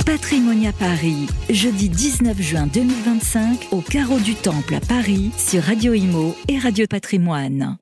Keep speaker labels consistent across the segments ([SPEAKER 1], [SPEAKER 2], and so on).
[SPEAKER 1] Patrimonia Paris, jeudi 19 juin 2025, au Carreau du Temple à Paris, sur Radio Imo et Radio Patrimoine.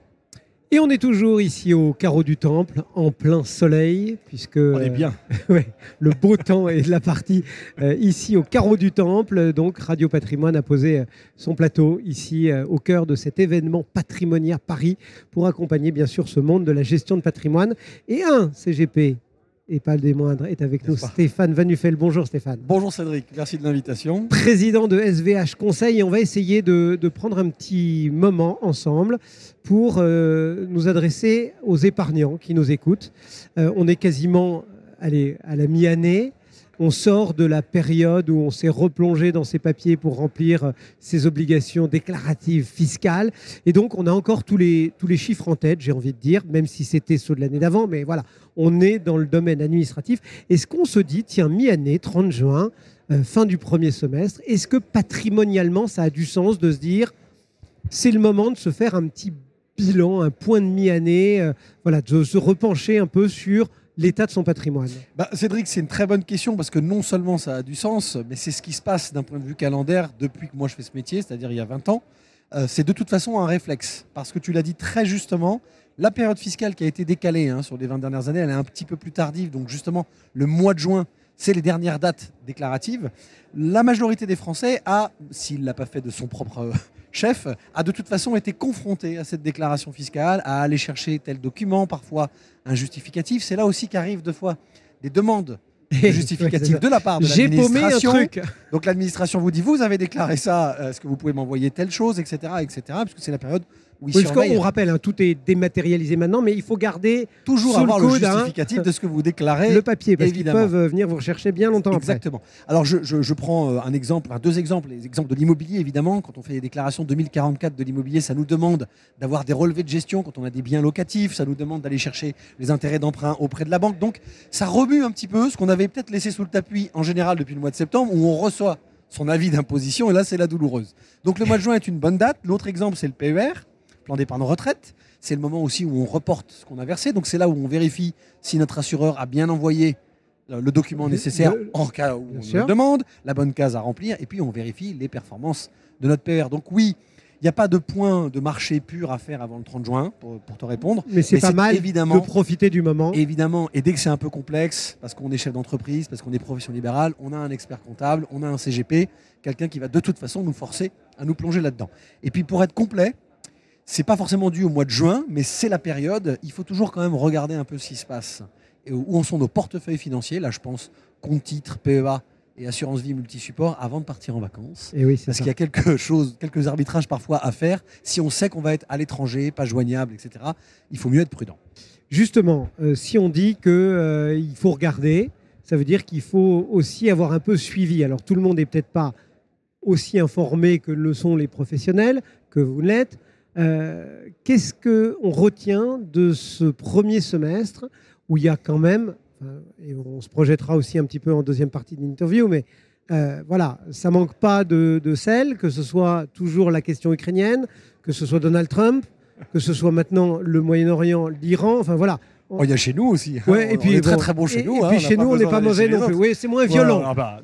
[SPEAKER 2] Et on est toujours ici au Carreau du Temple, en plein soleil, puisque
[SPEAKER 3] on est bien.
[SPEAKER 2] Ouais, le beau temps est de la partie ici au Carreau du Temple. Donc Radio Patrimoine a posé son plateau ici au cœur de cet événement Patrimonia Paris pour accompagner bien sûr ce monde de la gestion de patrimoine. Et un CGP, et pas le des moindres, est avec nous, Stéphane Van Nuffel. Bonjour Stéphane.
[SPEAKER 3] Bonjour Cédric, merci de l'invitation.
[SPEAKER 2] Président de SVH Conseil, et on va essayer de prendre un petit moment ensemble pour nous adresser aux épargnants qui nous écoutent. On est quasiment à la mi-année. On sort de la période où on s'est replongé dans ses papiers pour remplir ses obligations déclaratives fiscales. Et donc, on a encore tous les chiffres en tête, j'ai envie de dire, même si c'était ceux de l'année d'avant. Mais voilà, on est dans le domaine administratif. Est-ce qu'on se dit, tiens, mi-année, 30 juin, fin du premier semestre, est-ce que patrimonialement, ça a du sens de se dire, c'est le moment de se faire un petit bilan, un point de mi-année, voilà, de se repencher un peu sur l'état de son patrimoine?
[SPEAKER 3] Cédric, c'est une très bonne question parce que non seulement ça a du sens, mais c'est ce qui se passe d'un point de vue calendaire depuis que moi je fais ce métier, c'est-à-dire il y a 20 ans. C'est de toute façon un réflexe parce que tu l'as dit très justement, la période fiscale qui a été décalée sur les 20 dernières années, elle est un petit peu plus tardive. Donc justement, le mois de juin, c'est les dernières dates déclaratives. La majorité des Français a, s'il ne l'a pas fait de son propre chef, a de toute façon été confronté à cette déclaration fiscale, à aller chercher tel document, parfois un justificatif. C'est là aussi qu'arrivent deux fois des demandes de justificatifs de la part de l'administration.
[SPEAKER 2] J'ai paumé un truc.
[SPEAKER 3] Donc l'administration vous dit, vous avez déclaré ça, est-ce que vous pouvez m'envoyer telle chose, etc., parce que c'est la période où ils surveillent.
[SPEAKER 2] On rappelle, tout est dématérialisé maintenant, mais il faut garder
[SPEAKER 3] toujours avoir le justificatif de ce que vous déclarez.
[SPEAKER 2] Le papier, parce
[SPEAKER 3] évidemment.
[SPEAKER 2] Qu'ils peuvent venir vous rechercher bien longtemps
[SPEAKER 3] Exactement. Alors je prends deux exemples, les exemples de l'immobilier évidemment. Quand on fait les déclarations 2044 de l'immobilier, ça nous demande d'avoir des relevés de gestion quand on a des biens locatifs, ça nous demande d'aller chercher les intérêts d'emprunt auprès de la banque. Donc ça remue un petit peu ce qu'on avait peut-être laissé sous le tapis en général depuis le mois de septembre, où on reçoit son avis d'imposition, et là c'est la douloureuse. Donc le mois de juin est une bonne date. L'autre exemple, c'est le PER, plan d'épargne retraite. C'est le moment aussi où on reporte ce qu'on a versé. Donc c'est là où on vérifie si notre assureur a bien envoyé le document nécessaire en cas où on le demande, la bonne case à remplir, et puis on vérifie les performances de notre PER. Donc oui, il n'y a pas de point de marché pur à faire avant le 30 juin, pour te répondre.
[SPEAKER 2] Mais c'est pas mal de profiter du moment.
[SPEAKER 3] Évidemment, et dès que c'est un peu complexe, parce qu'on est chef d'entreprise, parce qu'on est profession libérale, on a un expert comptable, on a un CGP, quelqu'un qui va de toute façon nous forcer à nous plonger là-dedans. Et puis pour être complet, c'est pas forcément dû au mois de juin, mais c'est la période. Il faut toujours quand même regarder un peu ce qui se passe. Et où en sont nos portefeuilles financiers. Là, je pense compte titres, PEA et assurance vie multi-support avant de partir en vacances.
[SPEAKER 2] Et oui,
[SPEAKER 3] parce qu'il y a quelques arbitrages parfois à faire. Si on sait qu'on va être à l'étranger, pas joignable, etc., il faut mieux être prudent.
[SPEAKER 2] Justement, si on dit qu'il faut regarder, ça veut dire qu'il faut aussi avoir un peu suivi. Alors, tout le monde n'est peut-être pas aussi informé que le sont les professionnels, que vous l'êtes. Qu'est-ce qu'on retient de ce premier semestre où il y a quand même, et on se projettera aussi un petit peu en deuxième partie de l'interview, mais voilà, ça manque pas de sel, que ce soit toujours la question ukrainienne, que ce soit Donald Trump, que ce soit maintenant le Moyen-Orient, l'Iran, enfin voilà.
[SPEAKER 3] Il y a chez nous aussi.
[SPEAKER 2] Ouais, et puis,
[SPEAKER 3] on est très très bon chez nous.
[SPEAKER 2] Et puis chez nous, on n'est pas mauvais non plus. Oui, c'est moins violent.
[SPEAKER 3] Ça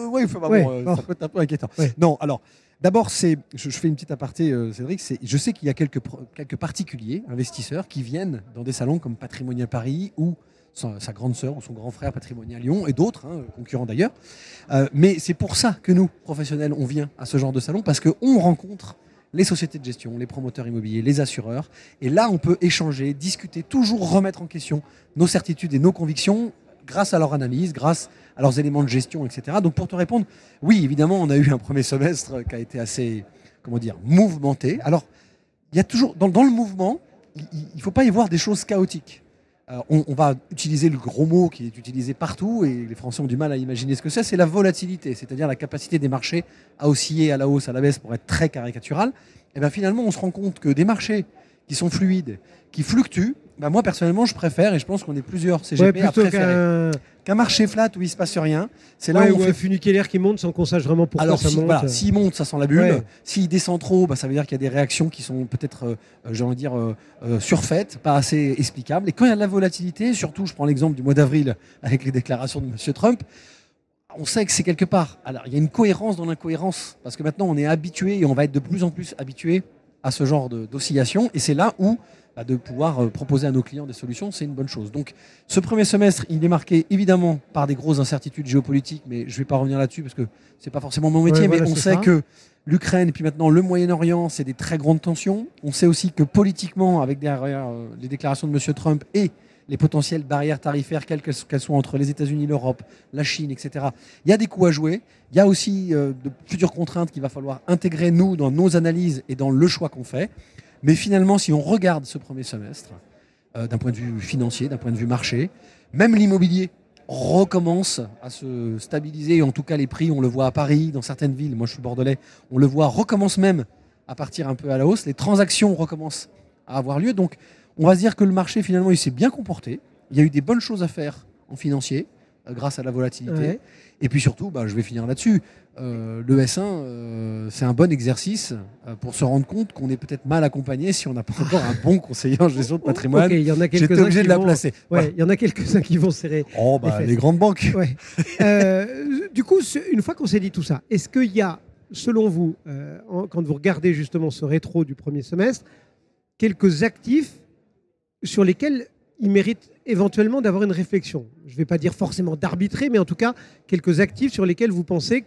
[SPEAKER 3] peut être un peu inquiétant.
[SPEAKER 2] Ouais.
[SPEAKER 3] Non, alors, d'abord, je fais une petite aparté, Cédric. Je sais qu'il y a quelques particuliers, investisseurs, qui viennent dans des salons comme Patrimonia Paris ou sa grande sœur ou son grand frère Patrimonia Lyon et d'autres, concurrents d'ailleurs. Mais c'est pour ça que nous, professionnels, on vient à ce genre de salon, parce qu'on rencontre les sociétés de gestion, les promoteurs immobiliers, les assureurs. Et là, on peut échanger, discuter, toujours remettre en question nos certitudes et nos convictions grâce à leur analyse, grâce à leurs éléments de gestion, etc. Donc pour te répondre, oui, évidemment, on a eu un premier semestre qui a été assez, mouvementé. Alors, il y a toujours, dans le mouvement, il ne faut pas y voir des choses chaotiques. On va utiliser le gros mot qui est utilisé partout, et les Français ont du mal à imaginer ce que c'est la volatilité, c'est-à-dire la capacité des marchés à osciller à la hausse, à la baisse, pour être très caricatural. Et bien finalement, on se rend compte que des marchés qui sont fluides, qui fluctuent, moi personnellement je préfère, et je pense qu'on est plusieurs CGP à préférer qu'un marché flat où il ne se passe rien. C'est là où on fait
[SPEAKER 2] funiculaire qui monte sans qu'on sache vraiment pourquoi ça monte.
[SPEAKER 3] Voilà, s'il monte, ça sent la bulle. Ouais. S'il descend trop, ça veut dire qu'il y a des réactions qui sont peut-être, surfaites, pas assez explicables. Et quand il y a de la volatilité, surtout je prends l'exemple du mois d'avril avec les déclarations de M. Trump, on sait que c'est quelque part. Alors, il y a une cohérence dans l'incohérence, parce que maintenant, on est habitué et on va être de plus en plus habitué à ce genre d'oscillation. Et c'est là où de pouvoir proposer à nos clients des solutions, c'est une bonne chose. Donc, ce premier semestre, il est marqué évidemment par des grosses incertitudes géopolitiques, mais je ne vais pas revenir là-dessus parce que c'est pas forcément mon métier, mais on sait que l'Ukraine et puis maintenant le Moyen-Orient, c'est des très grandes tensions. On sait aussi que politiquement, avec derrière les déclarations de M. Trump et les potentielles barrières tarifaires, quelles qu'elles soient entre les États-Unis, l'Europe, la Chine, etc. Il y a des coups à jouer. Il y a aussi de futures contraintes qu'il va falloir intégrer, nous, dans nos analyses et dans le choix qu'on fait. Mais finalement, si on regarde ce premier semestre, d'un point de vue financier, d'un point de vue marché, même l'immobilier recommence à se stabiliser. En tout cas, les prix, on le voit à Paris, dans certaines villes. Moi, je suis bordelais. On le voit, recommence même à partir un peu à la hausse. Les transactions recommencent à avoir lieu. Donc, on va se dire que le marché, finalement, il s'est bien comporté. Il y a eu des bonnes choses à faire en financier, grâce à la volatilité. Ouais. Et puis surtout, je vais finir là-dessus. Le S1, c'est un bon exercice pour se rendre compte qu'on est peut-être mal accompagné si on n'a pas encore un bon conseiller en gestion de patrimoine.
[SPEAKER 2] Okay, j'étais
[SPEAKER 3] obligé de la placer.
[SPEAKER 2] Ouais, il y en a quelques-uns qui vont serrer.
[SPEAKER 3] Les grandes banques.
[SPEAKER 2] Ouais. Du coup, une fois qu'on s'est dit tout ça, est-ce qu'il y a, selon vous, quand vous regardez justement ce rétro du premier semestre, quelques actifs sur lesquels il mérite éventuellement d'avoir une réflexion? Je ne vais pas dire forcément d'arbitrer, mais en tout cas, quelques actifs sur lesquels vous pensez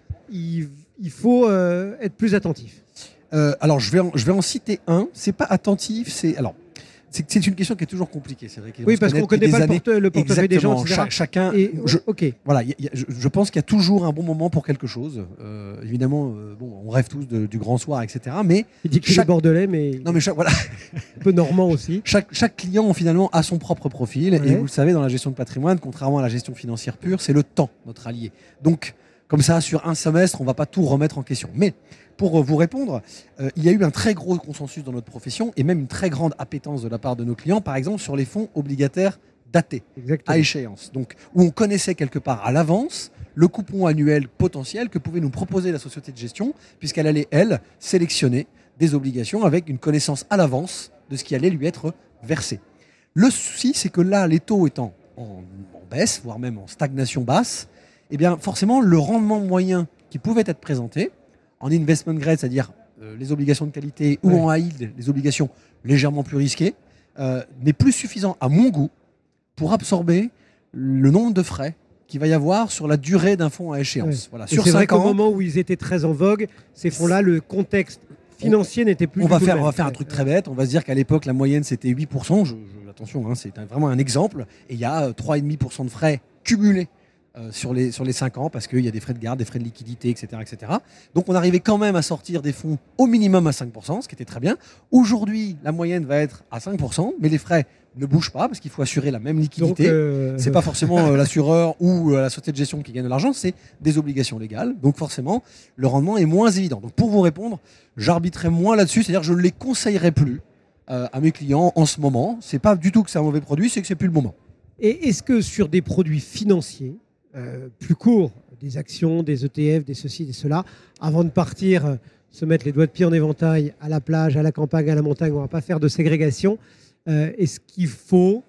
[SPEAKER 2] qu'il faut être plus attentif.
[SPEAKER 3] Alors, je vais en citer un. C'est pas attentif, c'est une question qui est toujours compliquée. C'est vrai
[SPEAKER 2] oui, parce qu'on ne connaît pas le portefeuille des gens, etc.
[SPEAKER 3] Chacun. Voilà, je pense qu'il y a toujours un bon moment pour quelque chose. Évidemment, on rêve tous du grand soir, etc. Mais
[SPEAKER 2] il dit qu'il est bordelais, mais
[SPEAKER 3] voilà.
[SPEAKER 2] Un peu normand aussi.
[SPEAKER 3] Chaque client finalement a son propre profil. Ouais. Et vous le savez, dans la gestion de patrimoine, contrairement à la gestion financière pure, c'est le temps notre allié. Donc, comme ça, sur un semestre, on ne va pas tout remettre en question. Mais pour vous répondre, il y a eu un très gros consensus dans notre profession et même une très grande appétence de la part de nos clients, par exemple sur les fonds obligataires datés. Exactement. À échéance. Donc, où on connaissait quelque part à l'avance le coupon annuel potentiel que pouvait nous proposer la société de gestion, puisqu'elle allait, elle, sélectionner des obligations avec une connaissance à l'avance de ce qui allait lui être versé. Le souci, c'est que là, les taux étant en baisse, voire même en stagnation basse, eh bien, forcément, le rendement moyen qui pouvait être présenté en investment grade, c'est-à-dire les obligations de qualité, ou en high yield, les obligations légèrement plus risquées, n'est plus suffisant à mon goût pour absorber le nombre de frais qu'il va y avoir sur la durée d'un fonds à échéance. Ouais. Voilà.
[SPEAKER 2] Sur c'est vrai qu'au moment où ils étaient très en vogue, ces fonds-là, le contexte financier n'était plus.
[SPEAKER 3] On va faire un truc très bête. On va se dire qu'à l'époque, la moyenne, c'était 8%. Attention, c'est vraiment un exemple. Et il y a 3,5% de frais cumulés sur les 5 ans, parce qu'il y a des frais de garde, des frais de liquidité, etc., etc. Donc on arrivait quand même à sortir des fonds au minimum à 5%, ce qui était très bien. Aujourd'hui, la moyenne va être à 5%, mais les frais ne bougent pas parce qu'il faut assurer la même liquidité. C'est pas forcément l'assureur ou la société de gestion qui gagne de l'argent, c'est des obligations légales. Donc forcément, le rendement est moins évident. Donc pour vous répondre, j'arbitrerai moins là-dessus, c'est-à-dire je ne les conseillerais plus à mes clients en ce moment. C'est pas du tout que c'est un mauvais produit, c'est que c'est plus le moment.
[SPEAKER 2] Et est-ce que sur des produits financiers plus courts, des actions, des ETF, des ceci, des cela, avant de partir se mettre les doigts de pied en éventail à la plage, à la campagne, à la montagne, on ne va pas faire de ségrégation, est-ce qu'il faut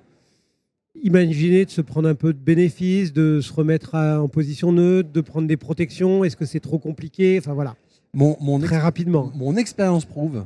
[SPEAKER 2] imaginer de se prendre un peu de bénéfices, de se remettre en position neutre, de prendre des protections? Est-ce que c'est trop compliqué? Enfin voilà, très rapidement.
[SPEAKER 3] Mon expérience prouve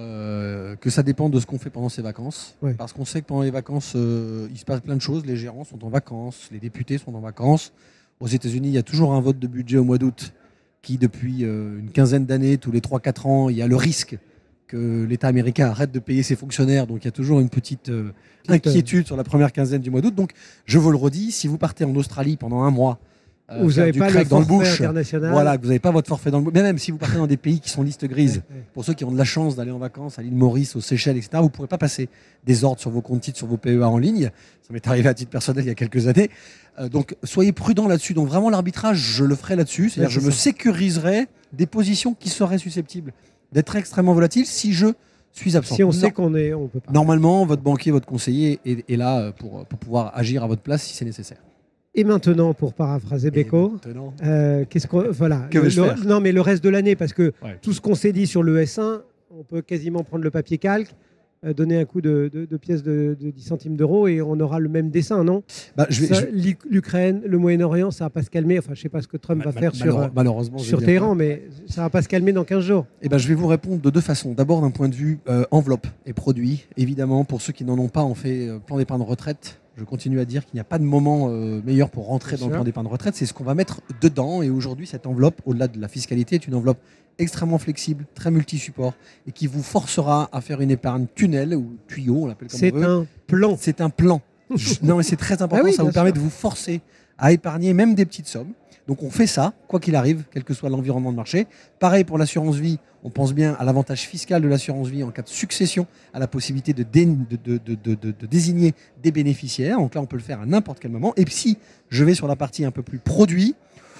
[SPEAKER 3] que ça dépend de ce qu'on fait pendant ses vacances. Ouais. Parce qu'on sait que pendant les vacances, il se passe plein de choses. Les gérants sont en vacances, les députés sont en vacances. Aux États-Unis, il y a toujours un vote de budget au mois d'août qui, depuis une quinzaine d'années, tous les 3-4 ans, il y a le risque que l'État américain arrête de payer ses fonctionnaires. Donc il y a toujours une petite inquiétude sur la première quinzaine du mois d'août. Donc je vous le redis, si vous partez en Australie pendant un mois,
[SPEAKER 2] vous n'avez pas le forfait international.
[SPEAKER 3] Voilà, vous n'avez pas votre forfait dans le bush. Mais même si vous partez dans des pays qui sont liste grise, pour ceux qui ont de la chance d'aller en vacances à l'île Maurice, aux Seychelles, etc., vous ne pourrez pas passer des ordres sur vos comptes titres, sur vos PEA en ligne. Ça m'est arrivé à titre personnel il y a quelques années. Donc soyez prudents là-dessus. Donc vraiment l'arbitrage, je le ferai là-dessus. C'est-à-dire je me sécuriserai des positions qui seraient susceptibles d'être extrêmement volatiles si je suis absent.
[SPEAKER 2] Si on sait qu'on peut pas.
[SPEAKER 3] Normalement, votre banquier, votre conseiller est là pour pouvoir agir à votre place si c'est nécessaire.
[SPEAKER 2] Et maintenant, pour paraphraser Beko, qu'est-ce qu'on voilà,
[SPEAKER 3] mais
[SPEAKER 2] le reste de l'année, parce que tout ce qu'on s'est dit sur le S1, on peut quasiment prendre le papier calque. donner un coup de pièce de 10 centimes d'euros et on aura le même dessin, non? L'Ukraine, le Moyen-Orient, ça ne va pas se calmer. Enfin, je ne sais pas ce que Trump va faire
[SPEAKER 3] malheureusement,
[SPEAKER 2] sur Téhéran, mais ça ne va pas se calmer dans 15 jours.
[SPEAKER 3] Je vais vous répondre de deux façons. D'abord, d'un point de vue enveloppe et produit. Évidemment, pour ceux qui n'en ont pas, on fait plan d'épargne retraite. Je continue à dire qu'il n'y a pas de moment meilleur pour rentrer dans le plan d'épargne retraite. C'est ce qu'on va mettre dedans. Et aujourd'hui, cette enveloppe, au-delà de la fiscalité, est une enveloppe extrêmement flexible, très multi-support et qui vous forcera à faire une épargne tunnel ou tuyau, on l'appelle comme on veut.
[SPEAKER 2] C'est un plan.
[SPEAKER 3] C'est un plan. Non, mais c'est très important. Ça vous permet de vous forcer à épargner même des petites sommes. Donc on fait ça, quoi qu'il arrive, quel que soit l'environnement de marché. Pareil pour l'assurance vie, on pense bien à l'avantage fiscal de l'assurance vie en cas de succession, à la possibilité de désigner des bénéficiaires. Donc là, on peut le faire à n'importe quel moment. Et puis si je vais sur la partie un peu plus produit,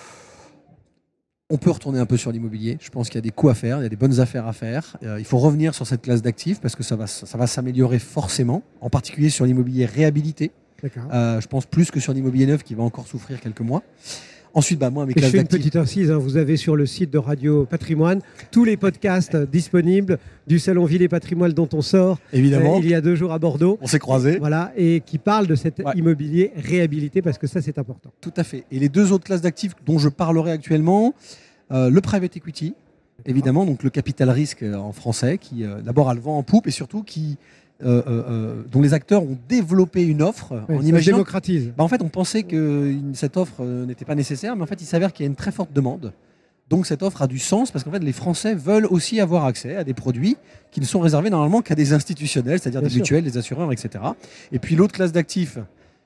[SPEAKER 3] on peut retourner un peu sur l'immobilier. Je pense qu'il y a des coups à faire, il y a des bonnes affaires à faire. Il faut revenir sur cette classe d'actifs parce que ça va s'améliorer forcément, en particulier sur l'immobilier réhabilité. Je pense plus que sur l'immobilier neuf qui va encore souffrir quelques mois. Ensuite, moi, mes classes d'actifs.
[SPEAKER 2] Je fais une petite incise. Vous avez sur le site de Radio Patrimoine tous les podcasts disponibles du Salon Ville et Patrimoine dont on sort.
[SPEAKER 3] Évidemment.
[SPEAKER 2] Il y a 2 jours à Bordeaux.
[SPEAKER 3] On s'est croisés.
[SPEAKER 2] Voilà, et qui parlent de cet immobilier réhabilité parce que ça, c'est important.
[SPEAKER 3] Tout à fait. Et les 2 autres classes d'actifs dont je parlerai actuellement, le private equity, évidemment, donc le capital risque en français, qui d'abord a le vent en poupe et surtout dont les acteurs ont développé une offre en imaginant.
[SPEAKER 2] Démocratise.
[SPEAKER 3] En fait, on pensait que cette offre n'était pas nécessaire, mais en fait, il s'avère qu'il y a une très forte demande. Donc, cette offre a du sens parce qu'en fait, les Français veulent aussi avoir accès à des produits qui ne sont réservés normalement qu'à des institutionnels, c'est-à-dire des mutuelles, des assureurs, etc. Et puis, l'autre classe d'actifs,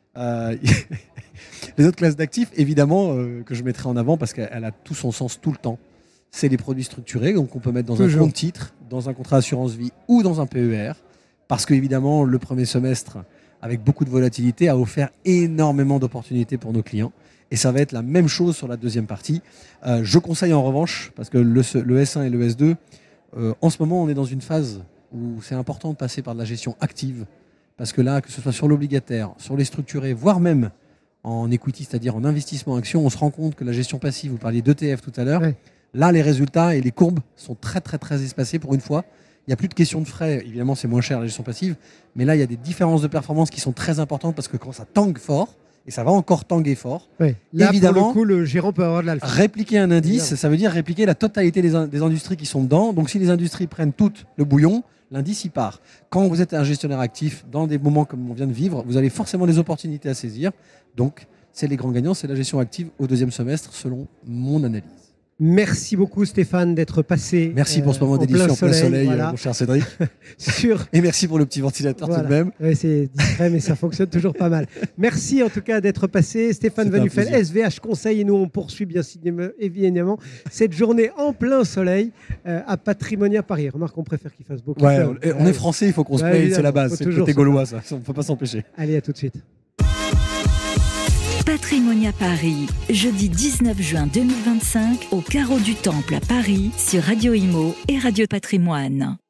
[SPEAKER 3] les autres classes d'actifs, évidemment, que je mettrai en avant parce qu'elle a tout son sens tout le temps. C'est les produits structurés, donc on peut mettre dans un compte titre, dans un contrat assurance vie ou dans un PER. Parce qu'évidemment, le premier semestre, avec beaucoup de volatilité, a offert énormément d'opportunités pour nos clients. Et ça va être la même chose sur la deuxième partie. Je conseille en revanche, parce que le S1 et le S2, en ce moment, on est dans une phase où c'est important de passer par de la gestion active. Parce que là, que ce soit sur l'obligataire, sur les structurés, voire même en equity, c'est-à-dire en investissement action, on se rend compte que la gestion passive, vous parliez d'ETF tout à l'heure, là, les résultats et les courbes sont très, très, très espacés pour une fois. Il n'y a plus de question de frais, évidemment c'est moins cher la gestion passive, mais là il y a des différences de performance qui sont très importantes parce que quand ça tangue fort, et ça va encore tanguer fort,
[SPEAKER 2] là
[SPEAKER 3] évidemment,
[SPEAKER 2] pour le coup le gérant peut avoir de l'alpha.
[SPEAKER 3] Répliquer un indice, ça veut dire répliquer la totalité des industries qui sont dedans, donc si les industries prennent toutes le bouillon, l'indice il part. Quand vous êtes un gestionnaire actif, dans des moments comme on vient de vivre, vous avez forcément des opportunités à saisir, donc c'est les grands gagnants, c'est la gestion active au deuxième semestre selon mon analyse.
[SPEAKER 2] Merci beaucoup Stéphane d'être passé.
[SPEAKER 3] Merci pour ce moment délicieux en plein soleil, mon cher Cédric. Et merci pour le petit ventilateur tout de même.
[SPEAKER 2] C'est discret mais ça fonctionne toujours pas mal. Merci en tout cas d'être passé. Stéphane Van Nuffel, SVH Conseil, et nous on poursuit bien évidemment cette journée en plein soleil à Patrimonia Paris. Remarque, on préfère qu'il fasse beaucoup.
[SPEAKER 3] On est français, il faut qu'on se paye, c'est la base, c'est le côté gaulois, ça. On ne peut pas s'empêcher.
[SPEAKER 2] Allez, à tout de suite.
[SPEAKER 1] Patrimonia Paris, jeudi 19 juin 2025, au Carreau du Temple à Paris, sur Radio Imo et Radio Patrimoine.